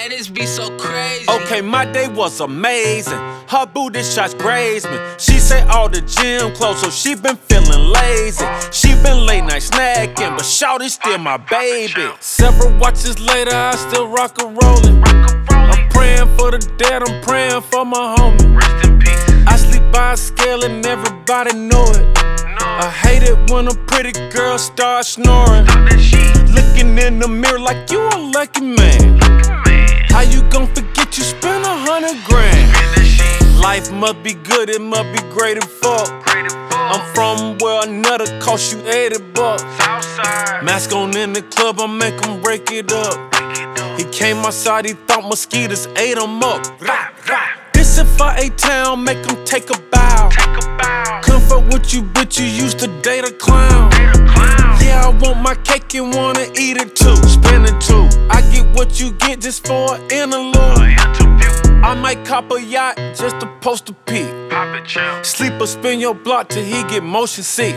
Man, this be so crazy. Okay, my day was amazing. Her booty shots grazed me. She said all the gym closed, so she been feeling lazy. She been late night snacking, but shawty's still my baby. Several watches later, I still rock a rollin'. I'm praying for the dead, I'm praying for my homie. Rest in peace. I sleep by a scale and everybody know it. I hate it when a pretty girl starts snoring. Talk that shit. Looking in the mirror like you a lucky man. How you gon' forget you spent 100 grand? That shit. Life must be good, it must be great and fuck. Great as fuck. I'm from where another cost you 80 bucks. Southside. Mask on in the club, I make him break it up. He came outside, he thought mosquitoes ate him up. This if I ate town, make him take a bow. Take a bow. Comfort with you, bitch, you used to date a clown. Date a clown. Yeah, I want my cake and wanna eat it too. Spend it too. I get what you get just for an interlude. Interview. I might cop a yacht just to post a pic. Pop it, chill. Sleep or spin your block till he get motion sick.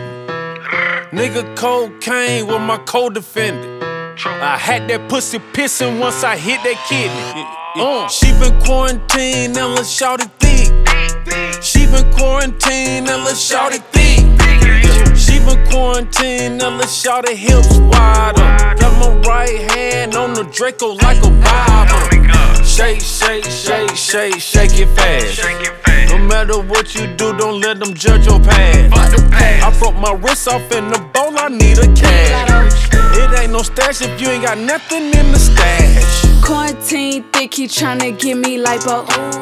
Nigga cocaine with my co-defendant. I had that pussy pissing once I hit that kidney. She been quarantined and let's shout it thick. She been quarantined and let's shout it thick. She been quarantined and let's shout it hips wider. Got my right hand on the Draco like a Bible. Shake, shake, shake, shake, shake it fast. Shake it fast. No matter what you do, don't let them judge your past. Fuck the past. I broke my wrist off in the bowl, I need a cash. It ain't no stash if you ain't got nothing in the stash. Quarantine thick, he tryna give me lipo.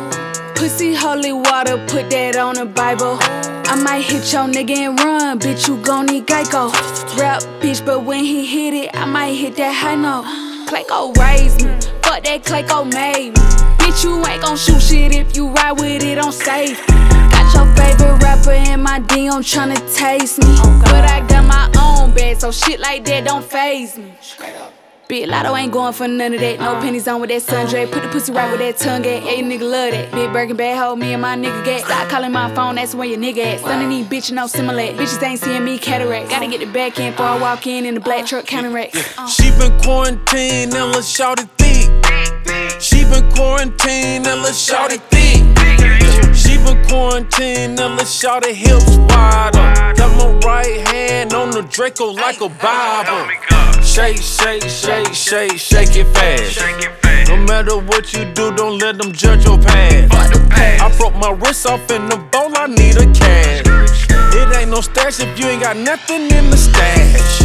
Pussy holy water, put that on the Bible. I might hit your nigga and run, bitch, you gon' need Geico. Rap, bitch, but when he hit it, I might hit that high note. Clayco raised me, fuck that Clayco made me. Bitch, you ain't gon' shoot shit if you ride with it on safe. Got your favorite rapper in my DM tryna taste me. But I got my own bag, so shit like that don't faze me. Big Lotto ain't going for none of that. No pennies on with that sundray. Put the pussy right with that tongue at. Yeah, you nigga love that. Big Birkin bad hoe, me and my nigga get. Stop calling my phone, that's where your nigga at. Stunning these bitches, no similar. Bitches ain't seeing me cataract. Gotta get the back end before I walk in the black truck counting racks. She been quarantined and let's shout it thick. She been quarantined and let's shout it thick. She been quarantined and let's shout it hips wider. Got my right hand on the Draco like a Bible. Shake, shake, shake, shake, shake it fast. Shake it fast. No matter what you do, don't let them judge your past. Fuck the past. I broke my wrist off in the bowl, I need a cash. It ain't no stash if you ain't got nothing in the stash.